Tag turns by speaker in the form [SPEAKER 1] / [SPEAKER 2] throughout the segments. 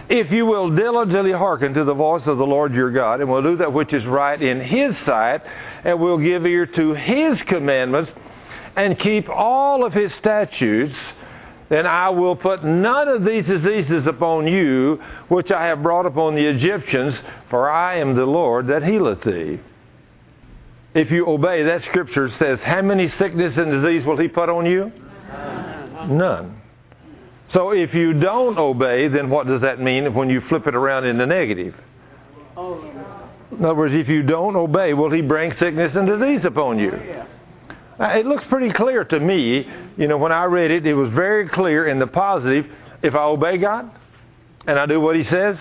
[SPEAKER 1] if you will diligently hearken to the voice of the Lord your God, and will do that which is right in His sight, and will give ear to His commandments, and keep all of His statutes, then I will put none of these diseases upon you, which I have brought upon the Egyptians, for I am the Lord that healeth thee. If you obey, that scripture says, how many sickness and disease will He put on you? None. So if you don't obey, then what does that mean when you flip it around in the negative? In other words, if you don't obey, will He bring sickness and disease upon you? It looks pretty clear to me. You know, when I read it, it was very clear in the positive. If I obey God and I do what He says,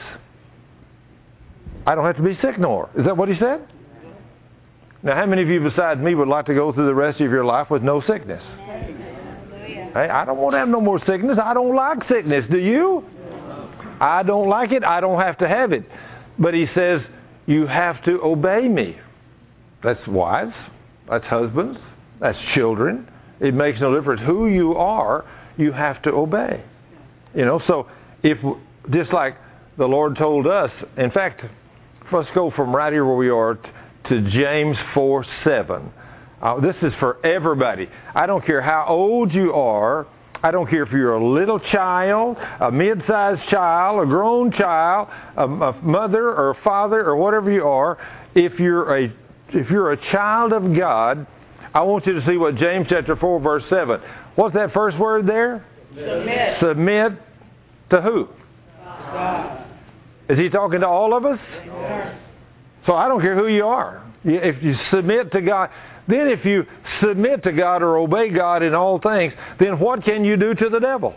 [SPEAKER 1] I don't have to be sick no more. Is that what He said? Now, how many of you besides me would like to go through the rest of your life with no sickness? Hey, I don't want to have no more sickness. I don't like sickness. Do you? I don't like it. I don't have to have it. But He says, you have to obey me. That's wives. That's husbands. That's children. It makes no difference who you are. You have to obey. You know, so if, just like the Lord told us, in fact, let's go from right here where we are to James 4:7. This is for everybody. I don't care how old you are. I don't care if you're a little child, a mid-sized child, a grown child, a mother or a father or whatever you are. If you're a child of God, I want you to see what James chapter 4 verse 7. What's that first word there?
[SPEAKER 2] Submit.
[SPEAKER 1] Submit to who?
[SPEAKER 2] God.
[SPEAKER 1] Is He talking to all of us?
[SPEAKER 2] Yes.
[SPEAKER 1] So I don't care who you are. If you submit to God, then if you submit to God or obey God in all things, then what can you do to the devil?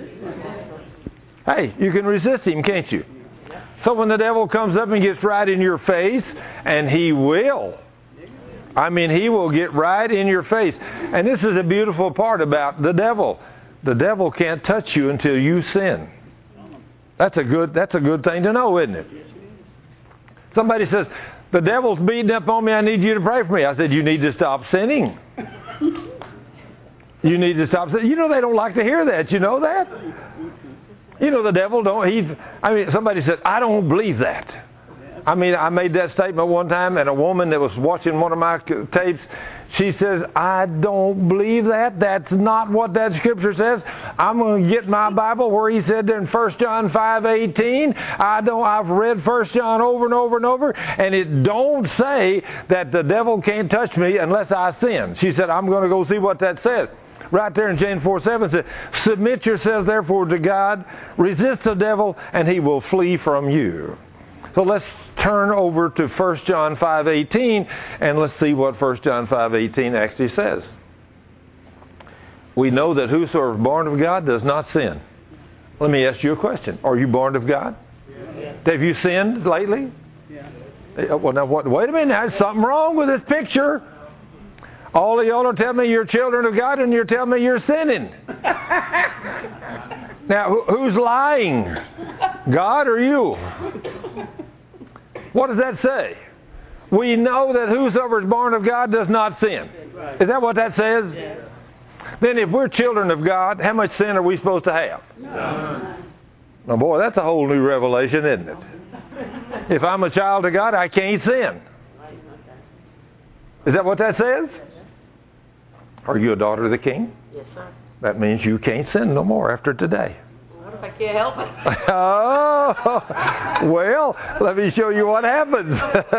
[SPEAKER 1] Hey, you can resist him, can't you? So when the devil comes up and gets right in your face, and he will. I mean, he will get right in your face. And this is a beautiful part about the devil. The devil can't touch you until you sin. That's a good thing to know, isn't it? Somebody says, the devil's beating up on me, I need you to pray for me. I said, you need to stop sinning. You need to stop sinning. You know they don't like to hear that. You know that? You know the devil somebody said, I don't believe that. I mean, I made that statement one time, and a woman that was watching one of my tapes, she says, I don't believe that. That's not what that scripture says. I'm going to get my Bible where He said there in 1 John 5:18. I've read 1 John over and over and over, and it don't say that the devil can't touch me unless I sin. She said, I'm going to go see what that says. Right there in James 4:7 it says, submit yourselves therefore to God, resist the devil, and he will flee from you. So let's turn over to 1 John 5:18 and let's see what 1 John 5:18 actually says. We know that whosoever is born of God does not sin. Let me ask you a question. Are you born of God?
[SPEAKER 2] Yeah.
[SPEAKER 1] Have you sinned lately?
[SPEAKER 2] Yeah.
[SPEAKER 1] Well, now wait a minute. There's something wrong with this picture. All of y'all are telling me you're children of God and you're telling me you're sinning. Now, who's lying? God or you? What does that say? We know that whosoever is born of God does not sin. Is that what that says?
[SPEAKER 2] Yes.
[SPEAKER 1] Then if we're children of God, how much sin are we supposed to have?
[SPEAKER 2] None.
[SPEAKER 1] Now, boy, that's a whole new revelation, isn't it? If I'm a child of God, I can't sin. Is that what that says? Are you a daughter of the King?
[SPEAKER 2] Yes, sir.
[SPEAKER 1] That means you can't sin no more after today.
[SPEAKER 2] What if I can't help it?
[SPEAKER 1] Oh, well, let me show you what happens.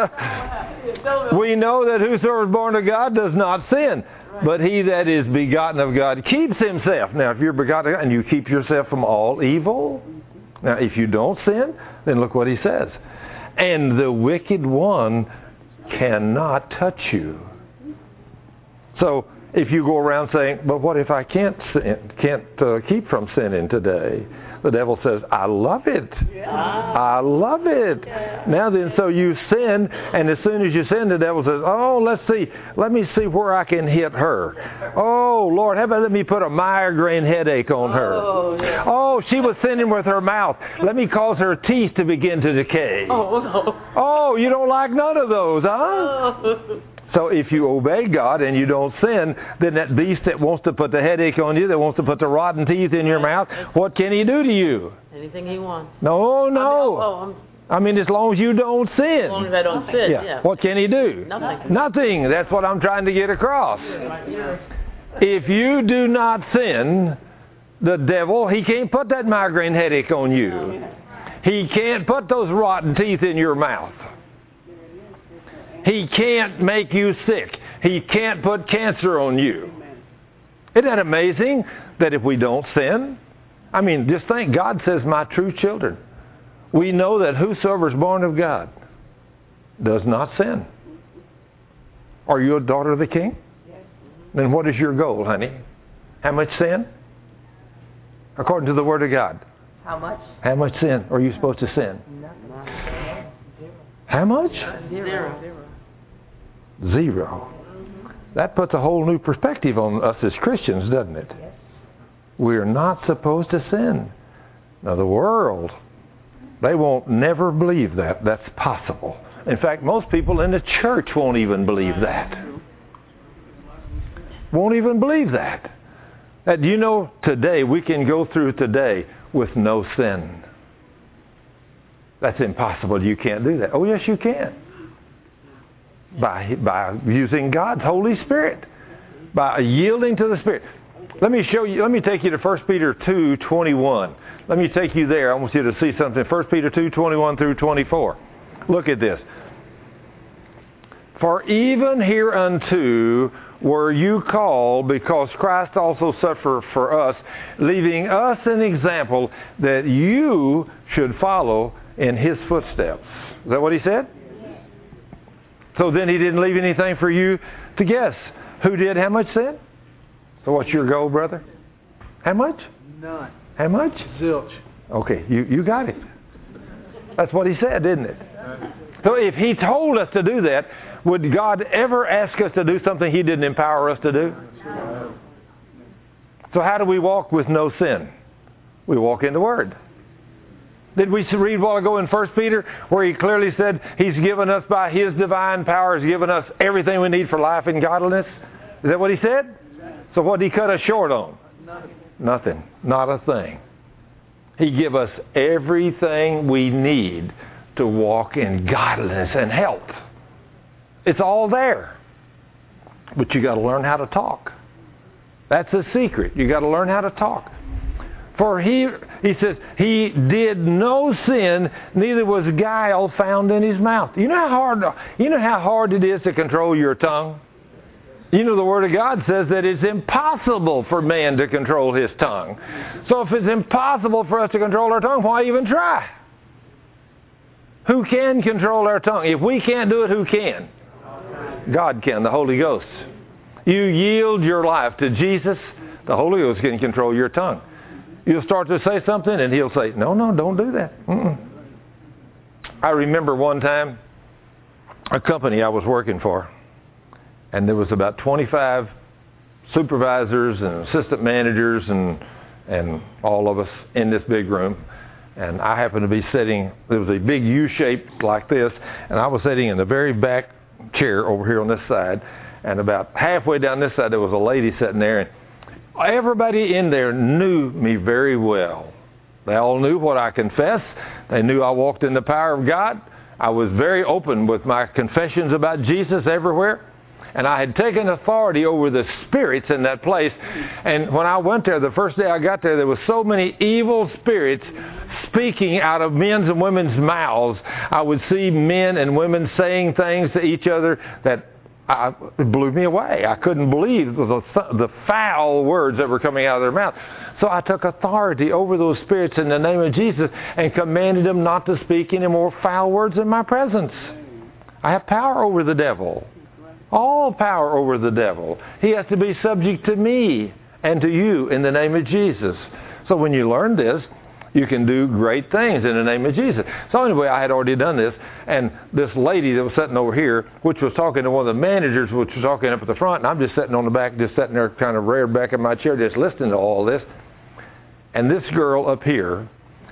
[SPEAKER 1] We know that whosoever is born of God does not sin, but he that is begotten of God keeps himself. Now, if you're begotten of God and you keep yourself from all evil, now if you don't sin, then look what he says. And the wicked one cannot touch you. So, if you go around saying, but what if I can't keep from sinning today? The devil says, I love it.
[SPEAKER 2] Yeah.
[SPEAKER 1] I love it.
[SPEAKER 2] Yeah.
[SPEAKER 1] Now then, so you sin, and as soon as you sin, the devil says, oh, let me see where I can hit her. Oh, Lord, how about let me put a migraine headache on her?
[SPEAKER 2] Oh, yeah.
[SPEAKER 1] Oh, she was sinning with her mouth. Let me cause her teeth to begin to decay.
[SPEAKER 2] Oh, no.
[SPEAKER 1] Oh, you don't like none of those, huh?
[SPEAKER 2] Oh.
[SPEAKER 1] So if you obey God and you don't sin, then that beast that wants to put the headache on you, that wants to put the rotten teeth in your mouth, what can he do to you?
[SPEAKER 2] Anything he wants.
[SPEAKER 1] No. I mean, as long as you don't sin.
[SPEAKER 2] As long as I don't sin, yeah.
[SPEAKER 1] What can he do?
[SPEAKER 2] Nothing.
[SPEAKER 1] Nothing. That's what I'm trying to get across. If you do not sin, the devil, he can't put that migraine headache on you. He can't put those rotten teeth in your mouth. He can't make you sick. He can't put cancer on you. Isn't that amazing that if we don't sin? I mean, just think, God says, my true children. We know that whosoever is born of God does not sin. Are you a daughter of the King? Then what is your goal, honey? How much sin? According to the Word of God.
[SPEAKER 2] How much?
[SPEAKER 1] How much sin are you supposed to sin? How much? Zero. That puts a whole new perspective on us as Christians, doesn't it? We're not supposed to sin. Now the world, they won't never believe that that's possible. In fact, most people in the church won't even believe that. Won't even believe that. Do you know today, we can go through today with no sin. That's impossible. You can't do that. Oh, yes, you can. By using God's Holy Spirit. By yielding to the Spirit. Let me show you. Let me take you to 1 Peter 2:21. Let me take you there. I want you to see something. 1 Peter 2:21 through 24. Look at this. For even hereunto were you called, because Christ also suffered for us, leaving us an example that you should follow in His footsteps. Is that what He said? So then He didn't leave anything for you to guess. Who did how much sin? So what's your goal, brother? How much?
[SPEAKER 3] None.
[SPEAKER 1] How much?
[SPEAKER 3] Zilch.
[SPEAKER 1] Okay, you got it. That's what He said, didn't it? So if He told us to do that, would God ever ask us to do something He didn't empower us to do? So how do we walk with no sin? We walk in the Word. Did we read a while ago in 1 Peter where he clearly said He's given us by His divine power, He's given us everything we need for life and godliness? Is that what He said? So what did He cut us short on? Nothing. Not a thing. He give us everything we need to walk in godliness and health. It's all there. But you got to learn how to talk. That's the secret. You got to learn how to talk. For he says, He did no sin, neither was guile found in His mouth. You know how hard it is to control your tongue? You know the Word of God says that it's impossible for man to control his tongue. So if it's impossible for us to control our tongue, why even try? Who can control our tongue? If we can't do it, who can? God can, the Holy Ghost. You yield your life to Jesus, the Holy Ghost can control your tongue. You'll start to say something and He'll say, no, don't do that. I remember one time a company I was working for, and there was about 25 supervisors and assistant managers and all of us in this big room. And I happened to be sitting, there was a big U shape like this, and I was sitting in the very back chair over here on this side. And about halfway down this side, there was a lady sitting there. And everybody in there knew me very well. They all knew what I confessed. They knew I walked in the power of God. I was very open with my confessions about Jesus everywhere. And I had taken authority over the spirits in that place. And when I went there, the first day I got there was so many evil spirits speaking out of men's and women's mouths. I would see men and women saying things to each other that it blew me away. I couldn't believe the foul words that were coming out of their mouth. So I took authority over those spirits in the name of Jesus and commanded them not to speak any more foul words in my presence. I have power over the devil. All power over the devil. He has to be subject to me and to you in the name of Jesus. So when you learn this, you can do great things in the name of Jesus. So anyway, I had already done this, and this lady that was sitting over here, which was talking to one of the managers, which was talking up at the front, and I'm just sitting on the back, just sitting there kind of reared back in my chair, just listening to all this. And this girl up here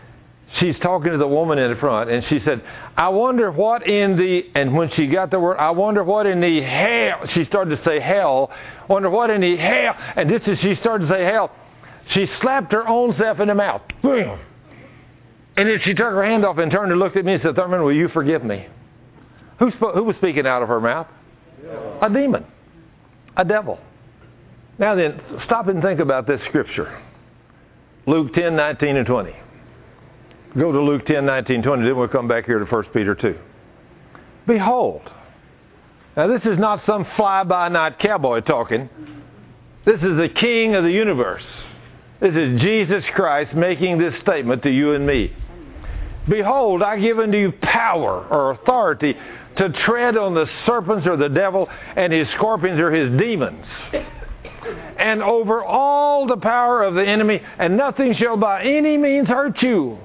[SPEAKER 1] she's talking to the woman in the front, and she said, I wonder what in the, and when she got the word, I wonder what in the hell, she started to say hell, wonder what in the hell, and just as she started to say hell, she slapped her own self in the mouth. Boom. And then she took her hand off and turned and looked at me and said, Thurman, will you forgive me? Who was speaking out of her mouth? A demon. A devil. Now then, stop and think about this scripture. Luke 10, 19 and 20. Go to Luke 10, 19, 20. Then we'll come back here to 1 Peter 2. Behold. Now this is not some fly-by-night cowboy talking. This is the King of the universe. This is Jesus Christ making this statement to you and me. Behold, I give unto you power or authority to tread on the serpents or the devil and his scorpions or his demons. And over all the power of the enemy, and nothing shall by any means hurt you.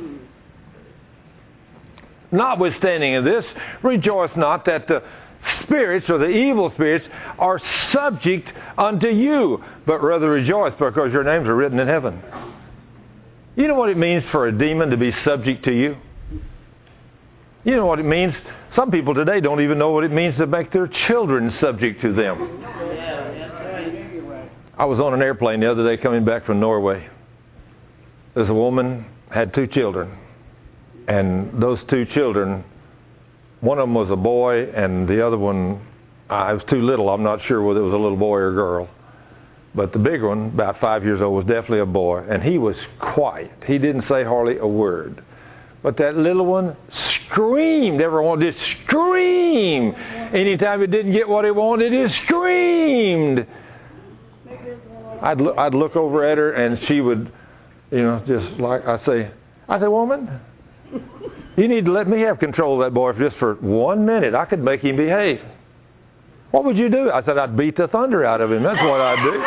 [SPEAKER 1] Notwithstanding of this, rejoice not that the spirits or the evil spirits are subject unto you, but rather rejoice because your names are written in heaven. You know what it means for a demon to be subject to you? You know what it means? Some people today don't even know what it means to make their children subject to them. I was on an airplane the other day coming back from Norway. There's a woman, had 2 children. And those 2 children, one of them was a boy and the other one, I was too little. I'm not sure whether it was a little boy or girl. But the bigger one, about 5 years old, was definitely a boy. And he was quiet. He didn't say hardly a word. But that little one screamed. Everyone just screamed. Anytime it didn't get what it wanted, it screamed. I'd look over at her and she would, just like, I say, woman, you need to let me have control of that boy just for 1 minute. I could make him behave. What would you do? I said, I'd beat the thunder out of him. That's what I'd do.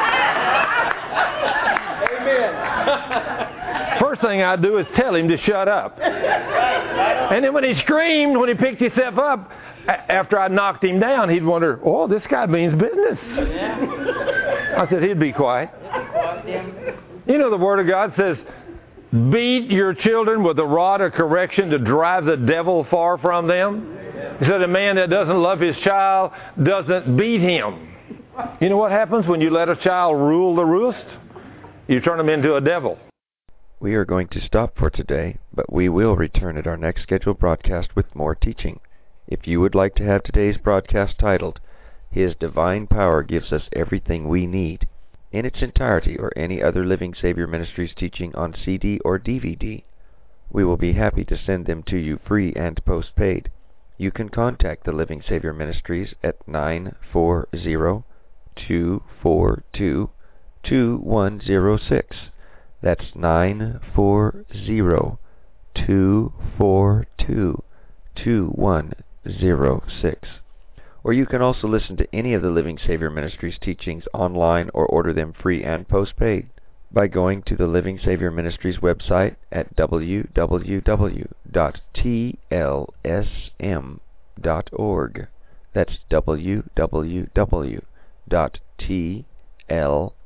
[SPEAKER 1] Amen. First thing I'd do is tell him to shut up. And then when he screamed, when he picked himself up, after I knocked him down, he'd wonder, oh, this guy means business. I said, he'd be quiet. You know, the Word of God says, beat your children with the rod of correction to drive the devil far from them. He said, a man that doesn't love his child doesn't beat him. You know what happens when you let a child rule the roost? You turn him into a devil.
[SPEAKER 3] We are going to stop for today, but we will return at our next scheduled broadcast with more teaching. If you would like to have today's broadcast titled, His Divine Power Gives Us Everything We Need, in its entirety, or any other Living Savior Ministries teaching on CD or DVD, we will be happy to send them to you free and postpaid. You can contact the Living Savior Ministries at 940-242-2106. That's 940-242-2106. Or you can also listen to any of the Living Savior Ministries teachings online or order them free and postpaid by going to the Living Savior Ministries website at www.tlsm.org. That's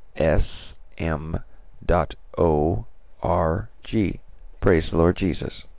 [SPEAKER 3] www.tlsm.org. Praise the Lord Jesus.